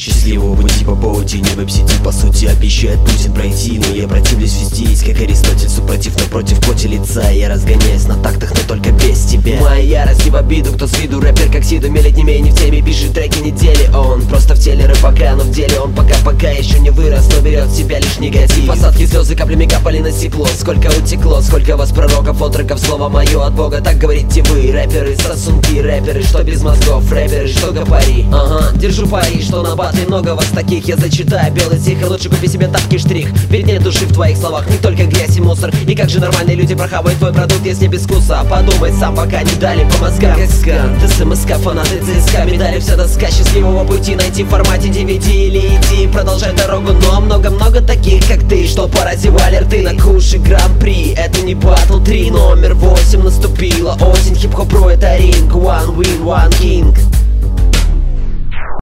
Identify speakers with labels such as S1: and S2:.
S1: Счастливого пути по паутине, веб-сети по сути обещает Путин пройти. Но я противлюсь везде, есть как Аристотель, супротив напротив поте лица. Я разгоняюсь на тактах, но только без тебя. Моя ярость не в обиду, кто с виду рэпер как Сиду мелет не менее в теме, пишет треки недели. Он просто в теле рэпака, но в деле он пока еще не вырос, но берет в себя лишь негатив. Посадки слезы каплями капали на стекло, сколько утекло, сколько вас пророков, отроков, слово мое от Бога. Так говорите вы, рэперы, сосунки, рэперы, что без мозгов, рэперы, что гопари. Ага, держу пари, что на батле много вас таких. Я зачитаю белый стих, и лучше купи себе тапки штрих. Ведь нет души в твоих словах, не только грязь и мусор. И как же нормальные люди прохавают твой продукт, если без вкуса? Подумай сам, пока не дали по мозгам. Как скан, ты СМСК, фанаты ЦСКА, медали вся доска счастливого пути найти в формате DVD или иди продолжай дорогу. Но много-много таких, как ты, что поразевали рты на куши гран-при. Это не батл 3, номер 8 наступила осень. Хип-хоп про это ринг, one win, one king.